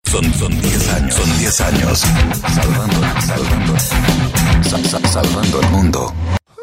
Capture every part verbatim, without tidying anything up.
Son, son diez años. Son diez años. Salvando, salvando, sal, sal, salvando el mundo.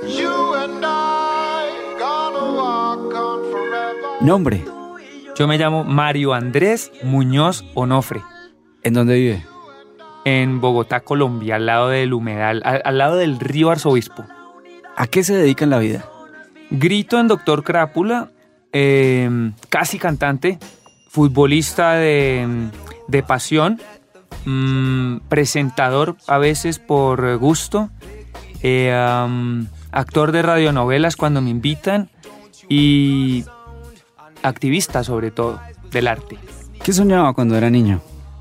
Nombre. Yo me llamo Mario Andrés Muñoz Onofre. ¿En dónde vive? En Bogotá, Colombia, al lado del humedal, al, al lado del río Arzobispo. ¿A qué se dedica en la vida? Grito en Doctor Crápula, eh, casi cantante, futbolista de, de pasión, mmm, presentador a veces por gusto, eh, um, actor de radionovelas cuando me invitan y activista sobre todo del arte. ¿Qué soñaba cuando era niño?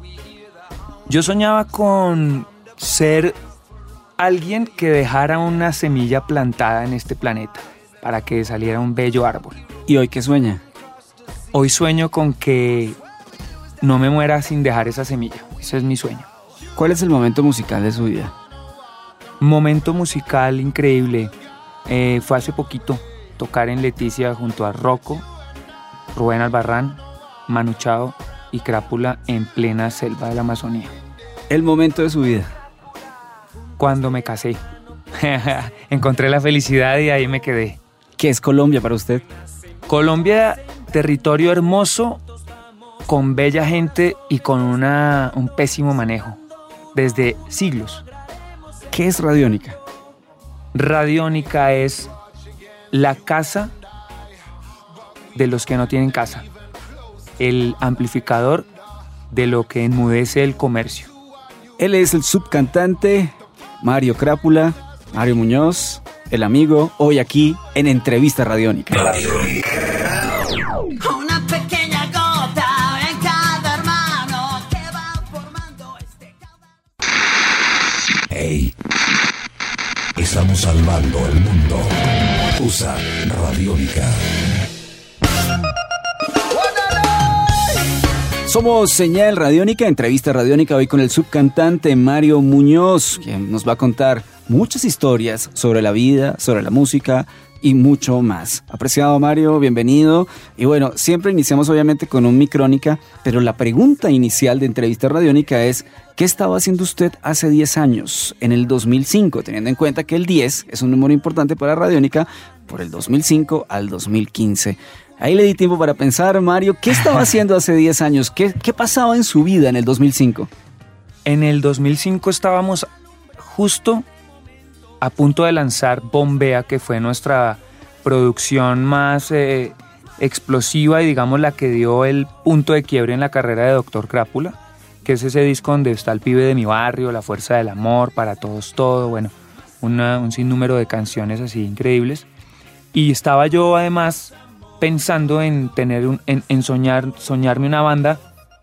Yo soñaba con ser alguien que dejara una semilla plantada en este planeta para que saliera un bello árbol. ¿Y hoy qué sueña? Hoy sueño con que no me muera sin dejar esa semilla. Ese es mi sueño. ¿Cuál es el momento musical de su vida? Momento musical increíble. Eh, fue hace poquito tocar en Leticia junto a Rocco, Rubén Albarrán, Manu Chao y Crápula en plena selva de la Amazonía. El momento de su vida. Cuando me casé. Encontré la felicidad y ahí me quedé. ¿Qué es Colombia para usted? Colombia, territorio hermoso, con bella gente y con una, un pésimo manejo, desde siglos. ¿Qué es Radiónica? Radiónica es la casa de los que no tienen casa, el amplificador de lo que enmudece el comercio. Él es el subcantante Mario Crápula, Mario Muñoz, el amigo, hoy aquí en Entrevista Radiónica. Radiónica. Una pequeña gota en cada hermano que va formando este caudal. Hey, estamos salvando el mundo. Usa Radiónica. Somos Señal Radiónica, Entrevista Radiónica, hoy con el subcantante Mario Muñoz, quien nos va a contar muchas historias sobre la vida, sobre la música y mucho más. Apreciado Mario, bienvenido. Y bueno, siempre iniciamos obviamente con un Micrónica, pero la pregunta inicial de Entrevista Radiónica es: ¿qué estaba haciendo usted hace diez años, en el dos mil cinco? Teniendo en cuenta que el diez es un número importante para Radiónica, por el dos mil cinco al dos mil quince. Ahí le di tiempo para pensar, Mario, ¿qué estaba haciendo hace diez años? ¿Qué, qué pasaba en su vida en el dos mil cinco? En el dos mil cinco estábamos justo a punto de lanzar Bombea, que fue nuestra producción más eh, explosiva y digamos la que dio el punto de quiebre en la carrera de Doctor Crápula, que es ese disco donde está El pibe de mi barrio, La fuerza del amor, Para todos todo, bueno, una, un sinnúmero de canciones así increíbles. Y estaba yo además pensando en tener un, en, en soñar, soñarme una banda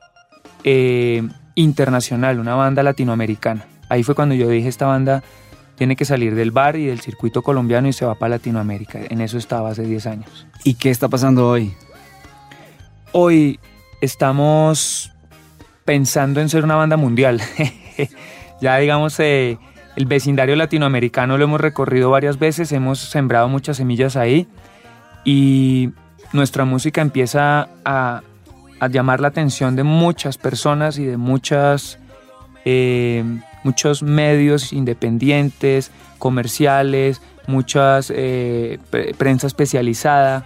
eh, internacional, una banda latinoamericana. Ahí fue cuando yo dije, esta banda tiene que salir del bar y del circuito colombiano y se va para Latinoamérica. En eso estaba hace diez años. ¿Y qué está pasando hoy? Hoy estamos pensando en ser una banda mundial. Ya digamos, eh, el vecindario latinoamericano lo hemos recorrido varias veces, hemos sembrado muchas semillas ahí y nuestra música empieza a, a llamar la atención de muchas personas y de muchas, eh, muchos medios independientes, comerciales, muchas eh, prensa especializada,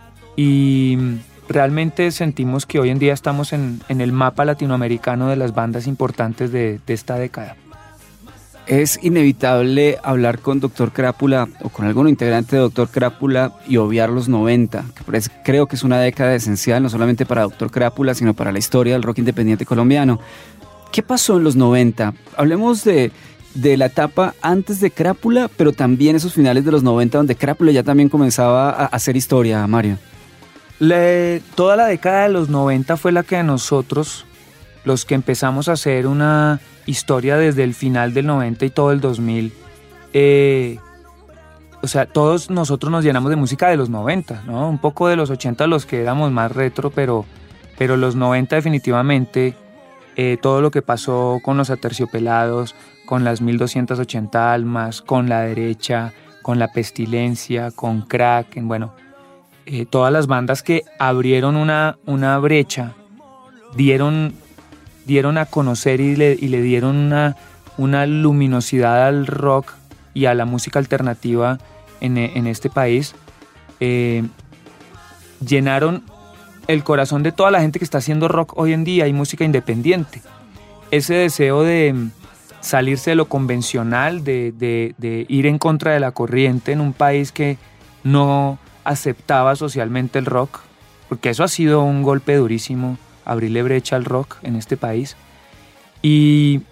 y realmente sentimos que hoy en día estamos en, en el mapa latinoamericano de las bandas importantes de, de esta década. Es inevitable hablar con Doctor Crápula o con algún integrante de Doctor Crápula y obviar los noventa, que creo que es una década esencial no solamente para Doctor Crápula, sino para la historia del rock independiente colombiano. ¿Qué pasó en los noventa? Hablemos de, de la etapa antes de Crápula, pero también esos finales de los noventa donde Crápula ya también comenzaba a hacer historia, Mario. Le, toda la década de los noventa fue la que a nosotros, los que empezamos a hacer una historia desde el final del noventa y todo el dos mil, eh, o sea, todos nosotros nos llenamos de música de los noventa, ¿no? Un poco de los ochenta, los que éramos más retro, pero, pero los noventa definitivamente, eh, todo lo que pasó con los Aterciopelados, con las mil doscientas ochenta almas, con La Derecha, con La Pestilencia, con Kraken, bueno, eh, todas las bandas que abrieron una, una brecha, dieron dieron a conocer y le, y le dieron una, una luminosidad al rock y a la música alternativa en, en este país, eh, llenaron el corazón de toda la gente que está haciendo rock hoy en día y música independiente. Ese deseo de salirse de lo convencional, de, de, de ir en contra de la corriente en un país que no aceptaba socialmente el rock, porque eso ha sido un golpe durísimo, abrirle brecha al rock en este país. Y,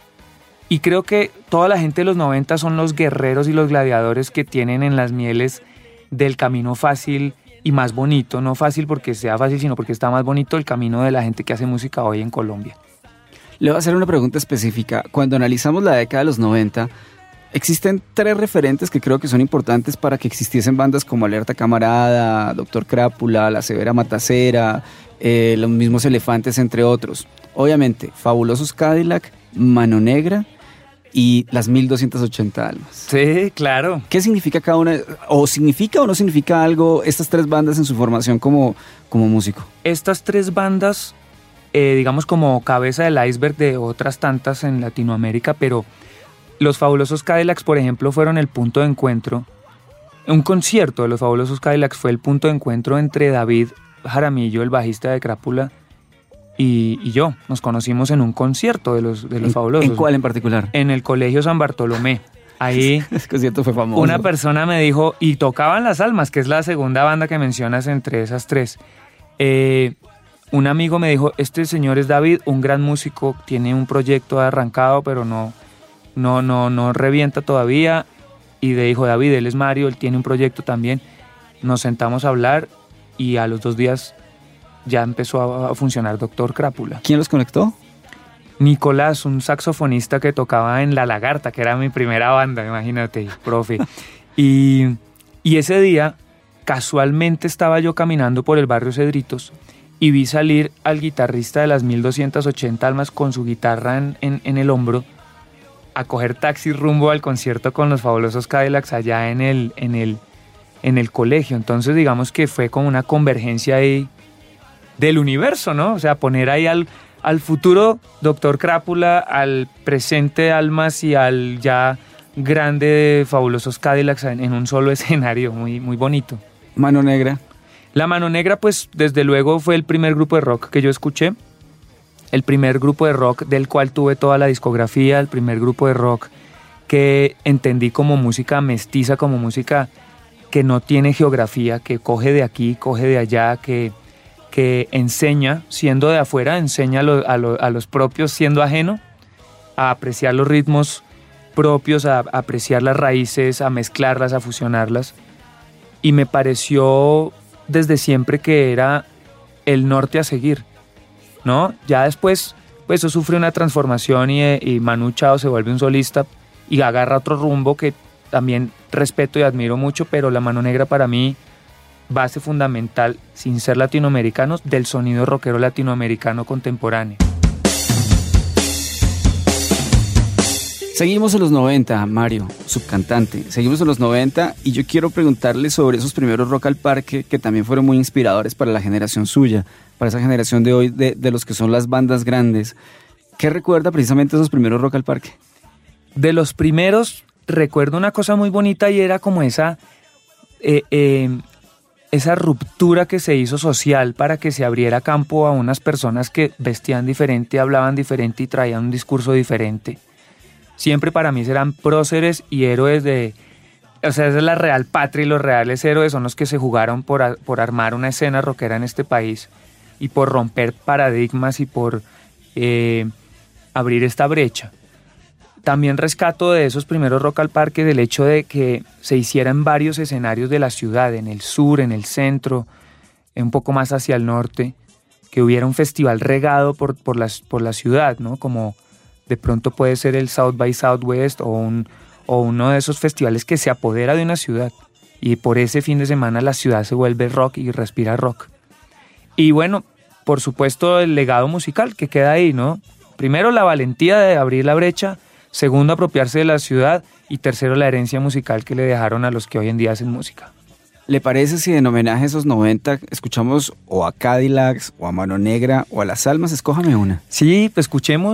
y creo que toda la gente de los noventa son los guerreros y los gladiadores que tienen en las mieles del camino fácil y más bonito, no fácil porque sea fácil, sino porque está más bonito el camino de la gente que hace música hoy en Colombia. Le voy a hacer una pregunta específica. Cuando analizamos la década de los noventa, existen tres referentes que creo que son importantes para que existiesen bandas como Alerta Camarada, Doctor Crápula, La Severa Matacera, eh, los mismos Elefantes, entre otros. Obviamente, Fabulosos Cadillac, Mano Negra y las mil doscientas ochenta almas. Sí, claro. ¿Qué significa cada una? ¿O significa o no significa algo estas tres bandas en su formación como, como músico? Estas tres bandas, eh, digamos como cabeza del iceberg de otras tantas en Latinoamérica, pero los Fabulosos Cadillacs, por ejemplo, fueron el punto de encuentro. Un concierto de los Fabulosos Cadillacs fue el punto de encuentro entre David Jaramillo, el bajista de Crápula, y, y yo. Nos conocimos en un concierto de los, de los ¿En, Fabulosos. ¿En cuál en particular? En el Colegio San Bartolomé. Ahí ese concierto fue famoso. Una persona me dijo, y tocaban Las Almas, que es la segunda banda que mencionas entre esas tres. Eh, un amigo me dijo, este señor es David, un gran músico, tiene un proyecto arrancado, pero no, no, no, no revienta todavía. Y le dijo, David, él es Mario, él tiene un proyecto también. Nos sentamos a hablar y a los dos días ya empezó a funcionar Doctor Crápula. ¿Quién los conectó? Nicolás, un saxofonista que tocaba en La Lagarta, que era mi primera banda, imagínate, profe. Y, y ese día, casualmente estaba yo caminando por el barrio Cedritos y vi salir al guitarrista de las mil doscientas ochenta almas con su guitarra en, en, en el hombro a coger taxi rumbo al concierto con los Fabulosos Cadillacs allá en el, en el, en el colegio. Entonces digamos que fue como una convergencia ahí del universo, ¿no? O sea, poner ahí al, al futuro Doctor Crápula, al presente Almas y al ya grande Fabulosos Cadillacs en, en un solo escenario, muy, muy bonito. Mano Negra. La Mano Negra, pues, desde luego fue el primer grupo de rock que yo escuché, el primer grupo de rock del cual tuve toda la discografía, el primer grupo de rock que entendí como música mestiza, como música que no tiene geografía, que coge de aquí, coge de allá, que... que enseña, siendo de afuera, enseña a, lo, a, lo, a los propios, siendo ajeno, a apreciar los ritmos propios, a, a apreciar las raíces, a mezclarlas, a fusionarlas. Y me pareció desde siempre que era el norte a seguir, ¿no? Ya después, pues eso sufre una transformación y, y Manu Chao se vuelve un solista y agarra otro rumbo que también respeto y admiro mucho, pero La Mano Negra para mí, base fundamental, sin ser latinoamericanos, del sonido rockero latinoamericano contemporáneo. Seguimos en los noventa, Mario, subcantante. Seguimos en los noventa y yo quiero preguntarle sobre esos primeros Rock al Parque que también fueron muy inspiradores para la generación suya, para esa generación de hoy, de, de los que son las bandas grandes. ¿Qué recuerda precisamente esos primeros Rock al Parque? De los primeros, recuerdo una cosa muy bonita y era como esa... Eh, eh, esa ruptura que se hizo social para que se abriera campo a unas personas que vestían diferente, hablaban diferente y traían un discurso diferente. Siempre para mí serán próceres y héroes de... O sea, esa es la real patria y los reales héroes son los que se jugaron por, a, por armar una escena rockera en este país y por romper paradigmas y por eh, abrir esta brecha. También rescato de esos primeros Rock al Parque del hecho de que se hiciera en varios escenarios de la ciudad, en el sur, en el centro, un poco más hacia el norte, que hubiera un festival regado por, por, la, por la ciudad, ¿no? Como de pronto puede ser el South by Southwest o, un, o uno de esos festivales que se apodera de una ciudad y por ese fin de semana la ciudad se vuelve rock y respira rock. Y bueno, por supuesto el legado musical que queda ahí, ¿no? Primero la valentía de abrir la brecha, segundo, apropiarse de la ciudad y tercero, la herencia musical que le dejaron a los que hoy en día hacen música. ¿Le parece si en homenaje a esos noventa escuchamos o a Cadillacs o a Mano Negra o a Las Almas? Escójame una. Sí, pues escuchemos